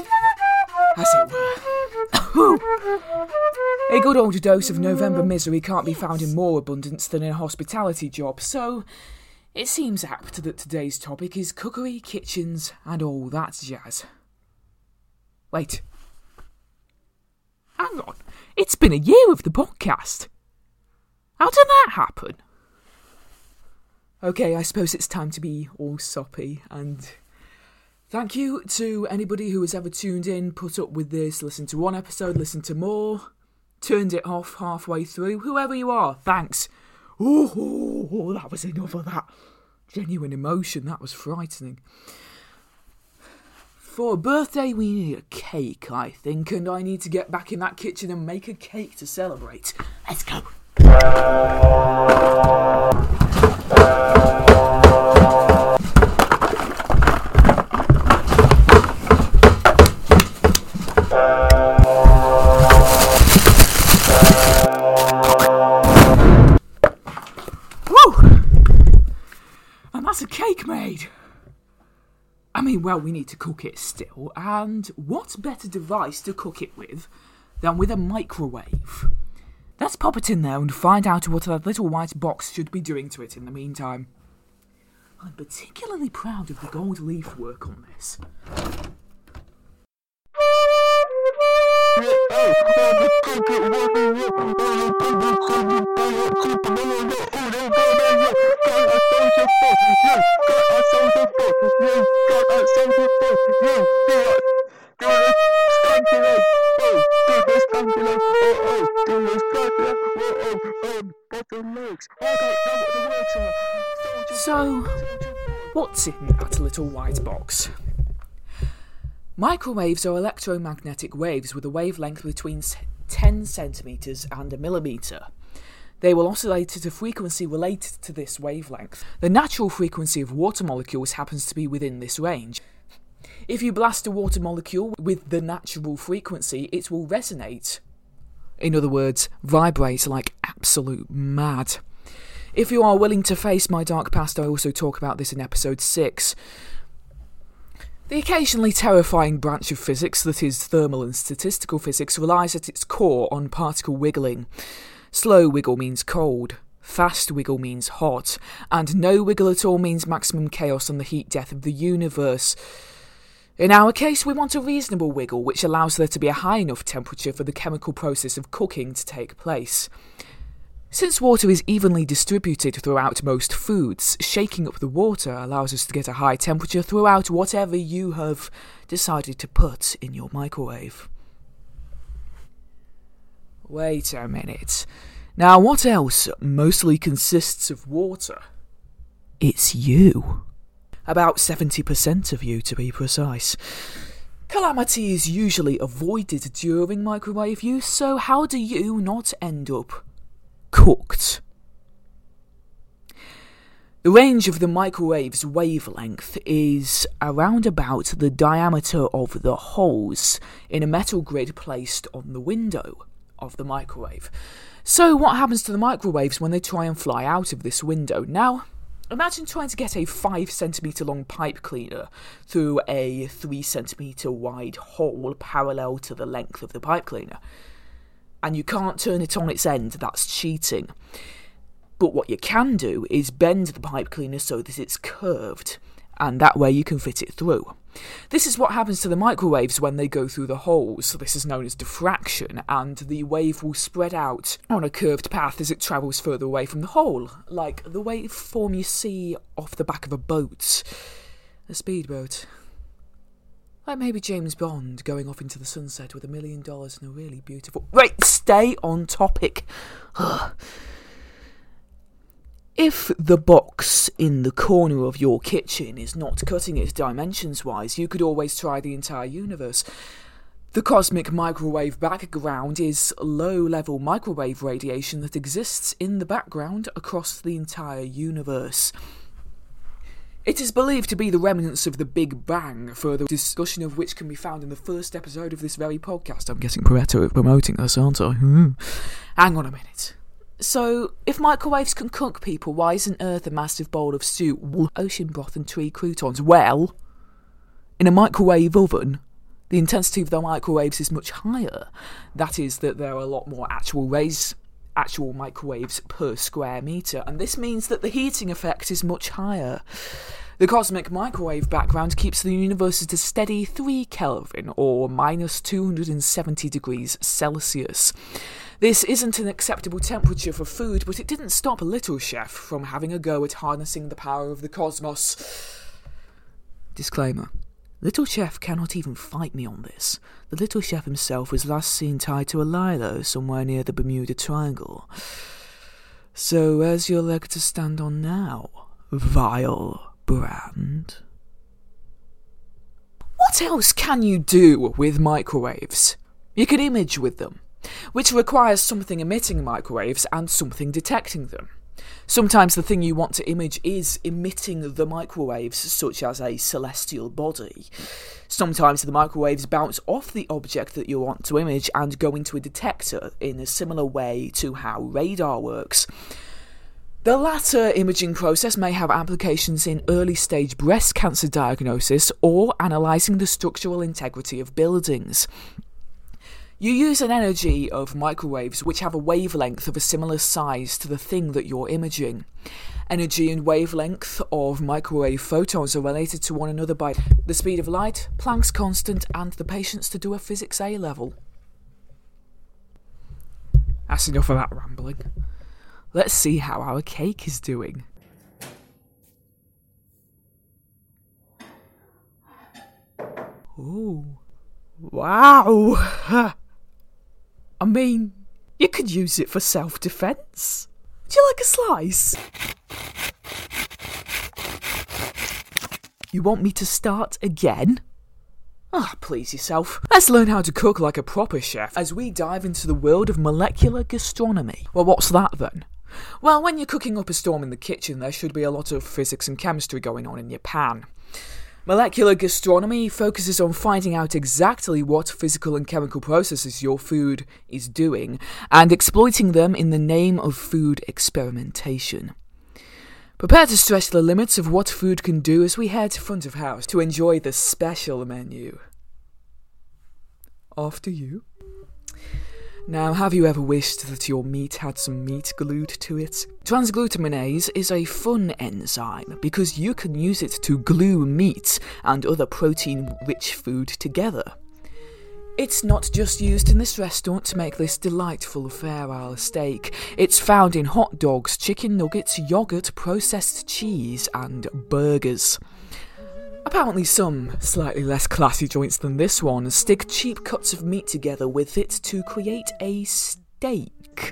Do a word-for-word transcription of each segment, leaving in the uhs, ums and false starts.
as it were. A good old dose of November misery can't be found in more abundance than in a hospitality job, so it seems apt that today's topic is cookery, kitchens, and all that jazz. Wait. Hang on. It's been a year of the podcast. How did that happen? Okay, I suppose it's time to be all soppy, and thank you to anybody who has ever tuned in, put up with this, listened to one episode, listened to more, turned it off halfway through. Whoever you are, thanks. Oh, oh, oh, that was enough of that genuine emotion. That was frightening. For a birthday, we need a cake, I think, and I need to get back in that kitchen and make a cake to celebrate. Let's go. That's a cake made. I mean, well, we need to cook it still, and what better device to cook it with than with a microwave? Let's pop it in there and find out what that little white box should be doing to it in the meantime. I'm particularly proud of the gold leaf work on this. So, what's in that little white box? Microwaves are electromagnetic waves with a wavelength between ten centimetres and a millimetre. They will oscillate at a frequency related to this wavelength. The natural frequency of water molecules happens to be within this range. If you blast a water molecule with the natural frequency, it will resonate. In other words, vibrate like absolute mad. If you are willing to face my dark past, I also talk about this in episode six. The occasionally terrifying branch of physics that is thermal and statistical physics relies at its core on particle wiggling. Slow wiggle means cold, fast wiggle means hot, and no wiggle at all means maximum chaos and the heat death of the universe. In our case, we want a reasonable wiggle which allows there to be a high enough temperature for the chemical process of cooking to take place. Since water is evenly distributed throughout most foods, shaking up the water allows us to get a high temperature throughout whatever you have decided to put in your microwave. Wait a minute. Now, what else mostly consists of water? It's you. About seventy percent of you, to be precise. Calamity is usually avoided during microwave use, so how do you not end up cooked? The range of the microwave's wavelength is around about the diameter of the holes in a metal grid placed on the window of the microwave. So what happens to the microwaves when they try and fly out of this window? Now, imagine trying to get a five centimetre long pipe cleaner through a three centimetre wide hole parallel to the length of the pipe cleaner. And you can't turn it on its end, that's cheating. But what you can do is bend the pipe cleaner so that it's curved, and that way you can fit it through. This is what happens to the microwaves when they go through the holes. This is known as diffraction, and the wave will spread out on a curved path as it travels further away from the hole, like the waveform you see off the back of a boat. A speedboat. Like maybe James Bond going off into the sunset with a million dollars and a really beautiful... Wait, stay on topic. If the box in the corner of your kitchen is not cutting it dimensions-wise, you could always try the entire universe. The cosmic microwave background is low-level microwave radiation that exists in the background across the entire universe. It is believed to be the remnants of the Big Bang, further discussion of which can be found in the first episode of this very podcast. I'm getting Pareto at promoting this, aren't I? Hang on a minute. So, if microwaves can cook people, why isn't Earth a massive bowl of stew, ocean broth and tree croutons? Well, in a microwave oven, the intensity of the microwaves is much higher. That is, that there are a lot more actual rays, actual microwaves per square metre, and this means that the heating effect is much higher. The cosmic microwave background keeps the universe at a steady three Kelvin, or minus two hundred seventy degrees Celsius. This isn't an acceptable temperature for food, but it didn't stop Little Chef from having a go at harnessing the power of the cosmos. Disclaimer. Little Chef cannot even fight me on this. The Little Chef himself was last seen tied to a lilo somewhere near the Bermuda Triangle. So where's your leg to stand on now, vile brand? What else can you do with microwaves? You can image with them, which requires something emitting microwaves and something detecting them. Sometimes the thing you want to image is emitting the microwaves, such as a celestial body. Sometimes the microwaves bounce off the object that you want to image and go into a detector in a similar way to how radar works. The latter imaging process may have applications in early-stage breast cancer diagnosis or analysing the structural integrity of buildings. You use an energy of microwaves which have a wavelength of a similar size to the thing that you're imaging. Energy and wavelength of microwave photons are related to one another by the speed of light, Planck's constant, and the patience to do a physics A level. That's enough of that rambling. Let's see how our cake is doing. Ooh. Wow! I mean, you could use it for self-defense. Would you like a slice? You want me to start again? Ah, please yourself. Let's learn how to cook like a proper chef as we dive into the world of molecular gastronomy. Well, what's that then? Well, when you're cooking up a storm in the kitchen, there should be a lot of physics and chemistry going on in your pan. Molecular gastronomy focuses on finding out exactly what physical and chemical processes your food is doing and exploiting them in the name of food experimentation. Prepare to stretch the limits of what food can do as we head front of house to enjoy the special menu. After you. Now, have you ever wished that your meat had some meat glued to it? Transglutaminase is a fun enzyme because you can use it to glue meat and other protein-rich food together. It's not just used in this restaurant to make this delightful Fair Isle steak. It's found in hot dogs, chicken nuggets, yogurt, processed cheese, and burgers. Apparently some slightly less classy joints than this one stick cheap cuts of meat together with it to create a steak.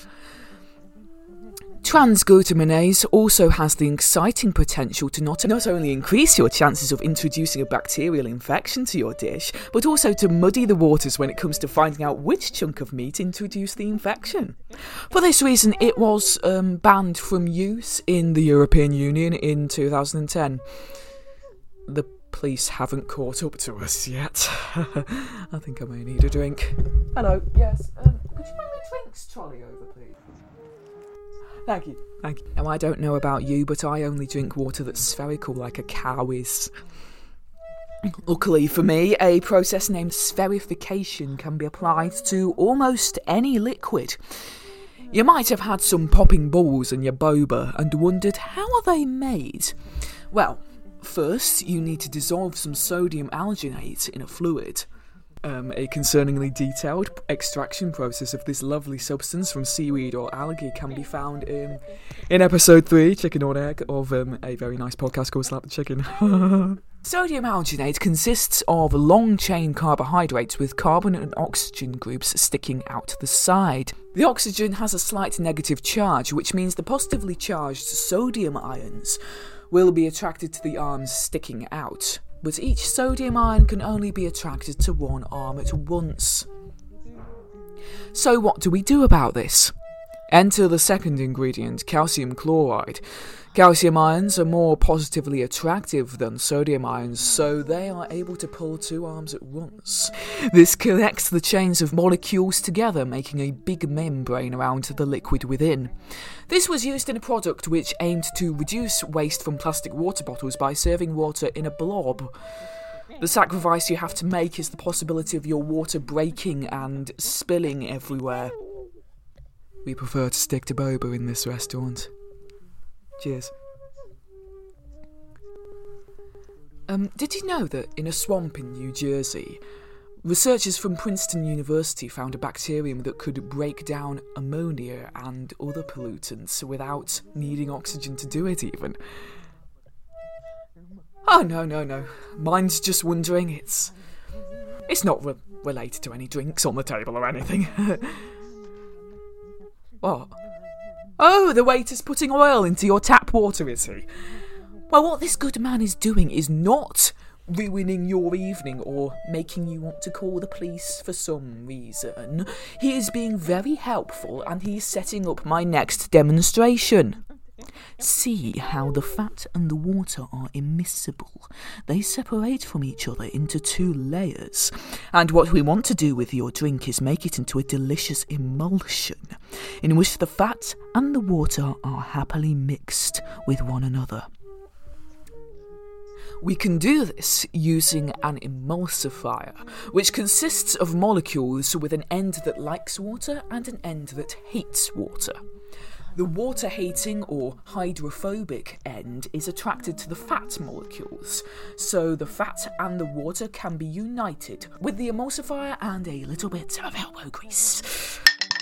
Transglutaminase also has the exciting potential to not, not only increase your chances of introducing a bacterial infection to your dish, but also to muddy the waters when it comes to finding out which chunk of meat introduced the infection. For this reason, it was um, banned from use in the European Union in two thousand ten. The police haven't caught up to us yet. I think I may need a drink. Hello, yes, um, could you bring me a drinks trolley over, please? Thank you, thank you. Now, I don't know about you, but I only drink water that's spherical like a cow is. Luckily for me, a process named spherification can be applied to almost any liquid. You might have had some popping bubbles in your boba and wondered, how are they made? Well, first, you need to dissolve some sodium alginate in a fluid. Um, a concerningly detailed extraction process of this lovely substance from seaweed or algae can be found in in episode three, Chicken or Egg, of um, a very nice podcast called Slap the Chicken. Sodium alginate consists of long-chain carbohydrates with carbon and oxygen groups sticking out the side. The oxygen has a slight negative charge, which means the positively charged sodium ions will be attracted to the arms sticking out, but each sodium ion can only be attracted to one arm at once. So what do we do about this? Enter the second ingredient, calcium chloride. Calcium ions are more positively attractive than sodium ions, so they are able to pull two arms at once. This connects the chains of molecules together, making a big membrane around the liquid within. This was used in a product which aimed to reduce waste from plastic water bottles by serving water in a blob. The sacrifice you have to make is the possibility of your water breaking and spilling everywhere. We prefer to stick to boba in this restaurant. Cheers. Um, did you know that in a swamp in New Jersey, researchers from Princeton University found a bacterium that could break down ammonia and other pollutants without needing oxygen to do it even? Oh, no, no, no. Mine's just wondering. It's... It's not re- related to any drinks on the table or anything. What? Oh, the waiter's putting oil into your tap water, is he? Well, what this good man is doing is not ruining your evening or making you want to call the police for some reason. He is being very helpful and he's setting up my next demonstration. See how the fat and the water are immiscible. They separate from each other into two layers. And what we want to do with your drink is make it into a delicious emulsion, in which the fat and the water are happily mixed with one another. We can do this using an emulsifier, which consists of molecules with an end that likes water and an end that hates water. The water-hating or hydrophobic end is attracted to the fat molecules, so the fat and the water can be united with the emulsifier and a little bit of elbow grease.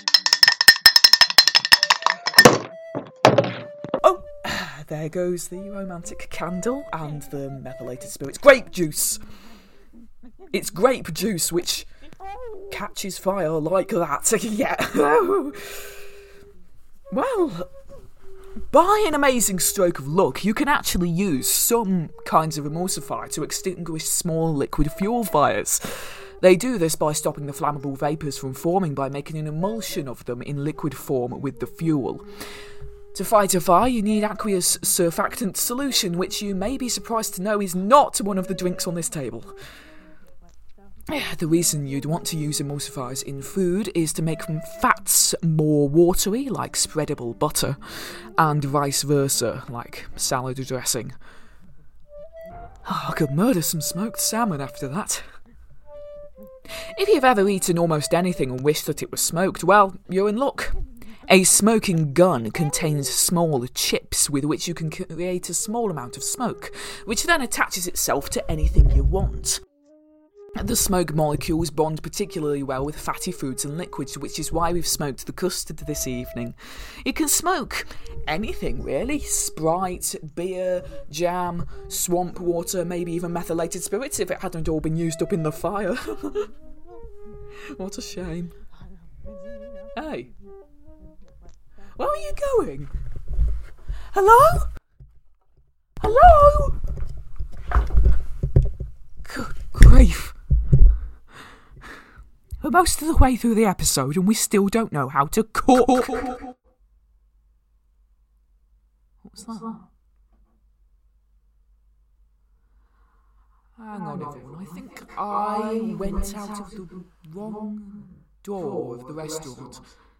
Oh, there goes the romantic candle and the methylated spirits. Grape juice! It's grape juice which catches fire like that. Yeah. Well, by an amazing stroke of luck, you can actually use some kinds of emulsifier to extinguish small liquid fuel fires. They do this by stopping the flammable vapours from forming by making an emulsion of them in liquid form with the fuel. To fight a fire, you need aqueous surfactant solution, which you may be surprised to know is not one of the drinks on this table. The reason you'd want to use emulsifiers in food is to make fats more watery, like spreadable butter, and vice versa, like salad dressing. Oh, I could murder some smoked salmon after that. If you've ever eaten almost anything and wished that it was smoked, well, you're in luck. A smoking gun contains small chips with which you can create a small amount of smoke, which then attaches itself to anything you want. The smoke molecules bond particularly well with fatty foods and liquids, which is why we've smoked the custard this evening. You can smoke anything, really. Sprite, beer, jam, swamp water, maybe even methylated spirits if it hadn't all been used up in the fire. What a shame. Hey. Where are you going? Hello? Hello? Good grief. We're most of the way through the episode and we still don't know how to cook. What's that? Hang on, everyone. I think I went out of the wrong door of the restaurant.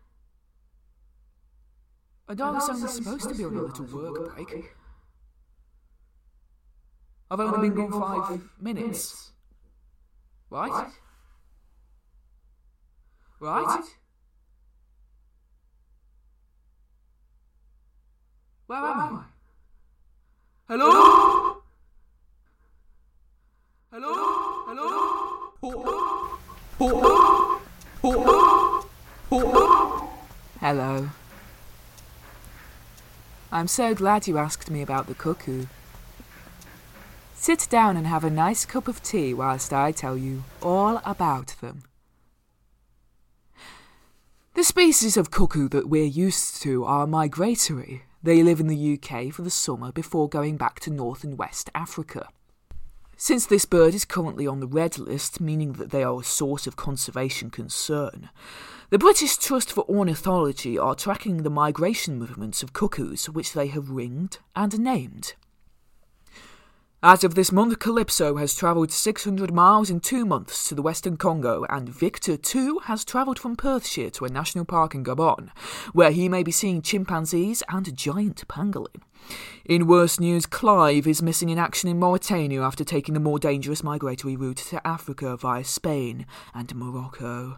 And I was only supposed to be on a little work break. I've only been gone five minutes. Right? Right? Where am I? Hello? Hello? Hello? Hello. I'm so glad you asked me about the cuckoo. Sit down and have a nice cup of tea whilst I tell you all about them. The species of cuckoo that we're used to are migratory. They live in the U K for the summer before going back to North and West Africa. Since this bird is currently on the red list, meaning that they are a source of conservation concern, the British Trust for Ornithology are tracking the migration movements of cuckoos, which they have ringed and named. As of this month, Calypso has travelled six hundred miles in two months to the Western Congo, and Victor too has travelled from Perthshire to a national park in Gabon, where he may be seeing chimpanzees and a giant pangolin. In worse news, Clive is missing in action in Mauritania after taking the more dangerous migratory route to Africa via Spain and Morocco.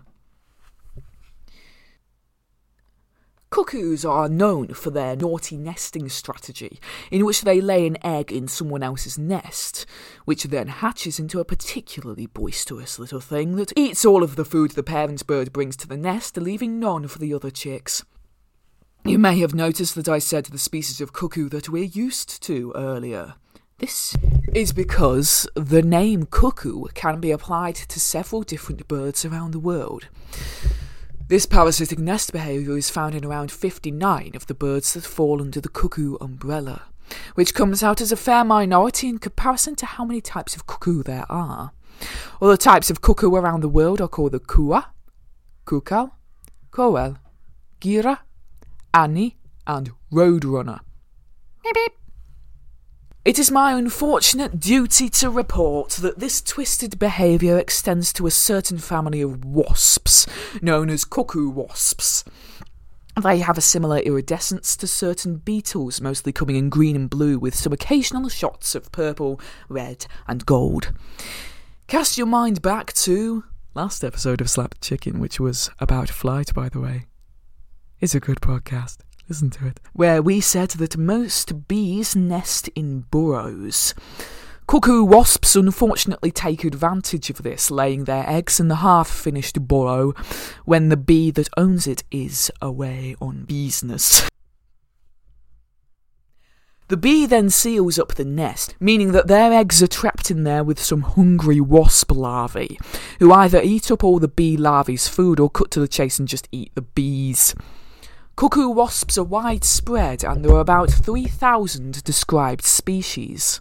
Cuckoos are known for their naughty nesting strategy, in which they lay an egg in someone else's nest, which then hatches into a particularly boisterous little thing that eats all of the food the parent bird brings to the nest, leaving none for the other chicks. You may have noticed that I said the species of cuckoo that we're used to earlier. This is because the name cuckoo can be applied to several different birds around the world. This parasitic nest behaviour is found in around fifty-nine of the birds that fall under the cuckoo umbrella, which comes out as a fair minority in comparison to how many types of cuckoo there are. Other types of cuckoo around the world are called the kua, kukal, koel, gira, Annie, and Roadrunner. Beep beep. It is my unfortunate duty to report that this twisted behaviour extends to a certain family of wasps, known as cuckoo wasps. They have a similar iridescence to certain beetles, mostly coming in green and blue, with some occasional shots of purple, red, and gold. Cast your mind back to last episode of Slapped Chicken, which was about flight, by the way. It's a good podcast. Listen to it. Where we said that most bees nest in burrows. Cuckoo wasps unfortunately take advantage of this, laying their eggs in the half-finished burrow when the bee that owns it is away on business. The bee then seals up the nest, meaning that their eggs are trapped in there with some hungry wasp larvae, who either eat up all the bee larvae's food or cut to the chase and just eat the bees. Cuckoo wasps are widespread, and there are about three thousand described species.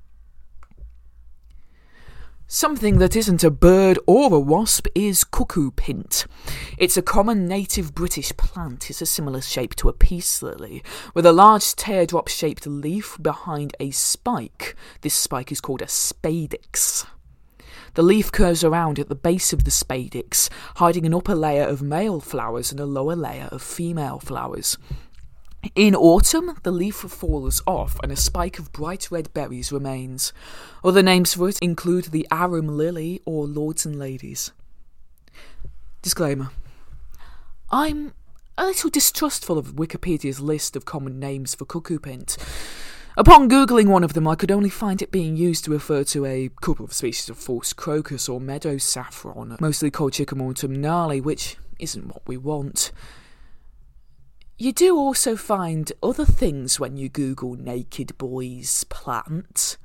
Something that isn't a bird or a wasp is cuckoo pint. It's a common native British plant. It's a similar shape to a peace lily, with a large teardrop-shaped leaf behind a spike. This spike is called a spadix. The leaf curves around at the base of the spadix, hiding an upper layer of male flowers and a lower layer of female flowers. In autumn, the leaf falls off and a spike of bright red berries remains. Other names for it include the arum lily or lords and ladies. Disclaimer. I'm a little distrustful of Wikipedia's list of common names for cuckoo pint. Upon googling one of them, I could only find it being used to refer to a couple of species of false crocus or meadow saffron, mostly called Chicomum autumnale, which isn't what we want. You do also find other things when you Google naked boys plant.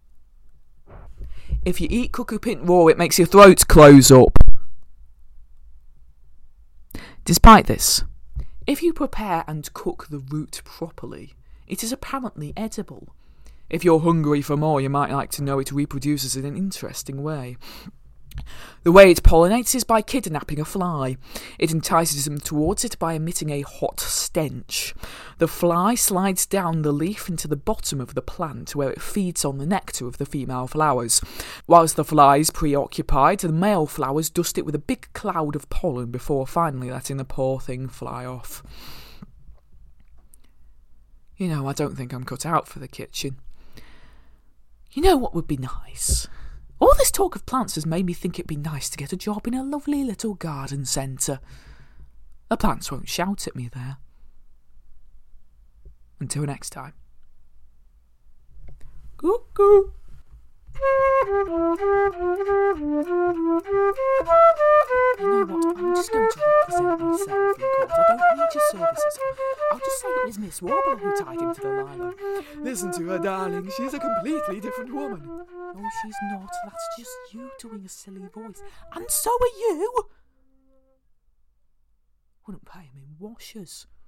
If you eat cuckoo pint raw, it makes your throat close up. Despite this, if you prepare and cook the root properly, it is apparently edible. If you're hungry for more, you might like to know it reproduces in an interesting way. The way it pollinates is by kidnapping a fly. It entices them towards it by emitting a hot stench. The fly slides down the leaf into the bottom of the plant, where it feeds on the nectar of the female flowers. Whilst the fly is preoccupied, the male flowers dust it with a big cloud of pollen before finally letting the poor thing fly off. You know, I don't think I'm cut out for the kitchen. You know what would be nice? All this talk of plants has made me think it'd be nice to get a job in a lovely little garden centre. The plants won't shout at me there. Until next time. Cuckoo. You know what? I'm just going to represent myself in court. I don't need your services. I'll just say it was Miss Warbler who tied him to the nylon. Listen to her, darling. She's a completely different woman. No, she's not. That's just you doing a silly voice. And so are you. Wouldn't pay him in washers.